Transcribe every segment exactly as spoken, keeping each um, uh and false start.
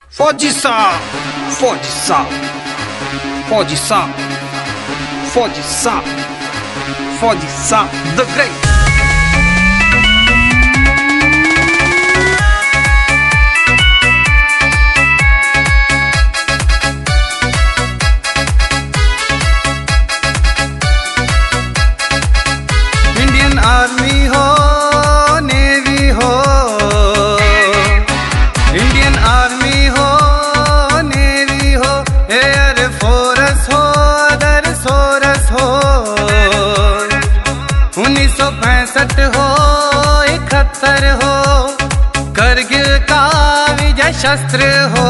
फौजी साहब, फौजी साहब, फौजी साहब, फौजी साहब, फौजी साहब, द ग्रेट। इंडियन आर्मी हो, नेवी हो, इंडियन आर्मी हो, नेवी हो, एयर फोर्स हो, अदर सोर्स हो, उन्नीस सौ पैंसठ हो, इकहत्तर हो, करगिल का विजय शस्त्र हो।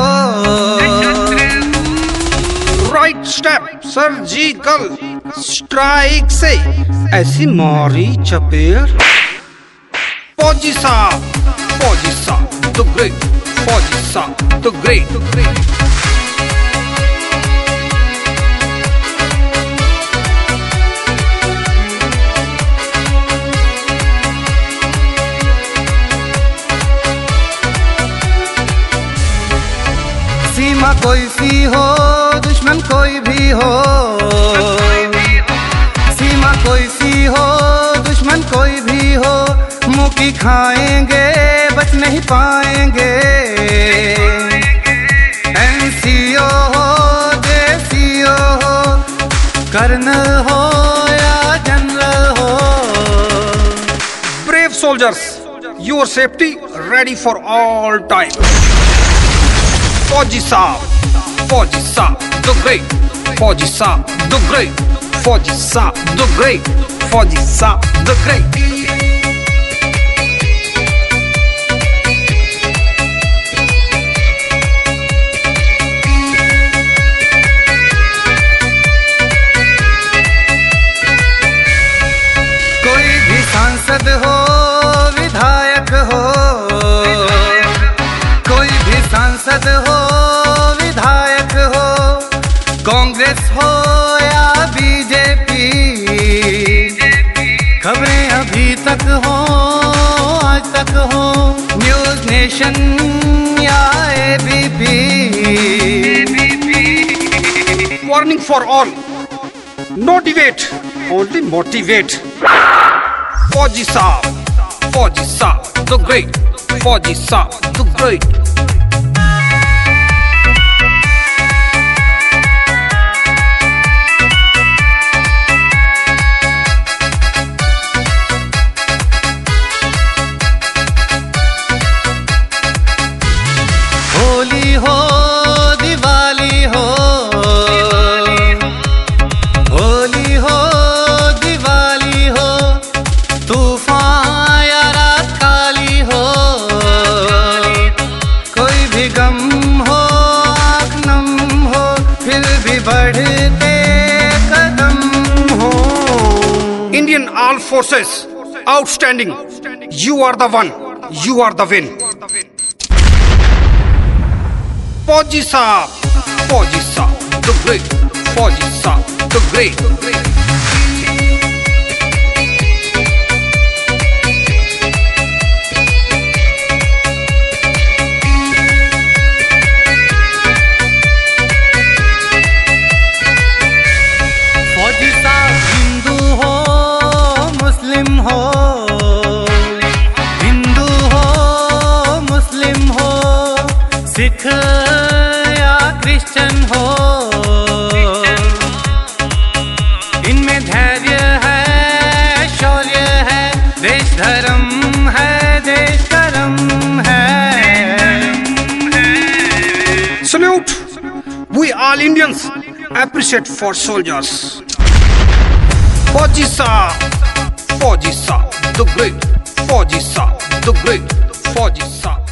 राइट स्टेप सर्जिकल स्ट्राइक से ऐसी मारी चपेट। फौजी साहब, फौजी साहब, द ग्रेट, फौजी साहब, द ग्रेट, द ग्रेट। सीमा कोई सी हो, दुश्मन कोई भी हो, सीमा कोई सी हो, दुश्मन कोई भी हो, मुंह की खाएंगे बच नहीं पाएंगे। एनसीओ हो, जेसीओ हो, कर्नल हो या जनरल हो। Brave soldiers, your safety ready for all time. फौजी साहब, फौजी साहब, द ग्रेट, फौजी साहब, द ग्रेट, फौजी साहब, द ग्रेट, फौजी साहब, द ग्रेट। कोई भी सांसद हो, विधायक हो, कोई भी सांसद हो, विधायक हो, कांग्रेस हो या बीजेपी, खबरें अभी तक हो, आज तक हो, न्यूज नेशन या ABP. Warning for all, no debate, only motivate. फौजी साहब, फौजी साहब, द ग्रेट, फौजी साहब, द ग्रेट। होली हो, दिवाली हो, होली हो, दिवाली हो, तूफान या रात काली हो, कोई भी गम हो, आँख नम हो, फिर भी बढ़ते कदम हो। Indian Armed Forces, outstanding. You are the one. You are the win. फौजी साहब, फौजी साहब, द ग्रेट, फौजी साहब, द ग्रेट। फौजी साहब हिंदू हो, मुस्लिम हो, हिंदू हो, मुस्लिम हो, सिख या क्रिश्चियन हो, इनमें धैर्य है, शौर्य है, देश धर्म है, देश कर्म है। Salute. We all Indians appreciate for soldiers. फौजी साहब, फौजी साहब, द ग्रेट, फौजी साहब, द ग्रेट, फौजी साहब।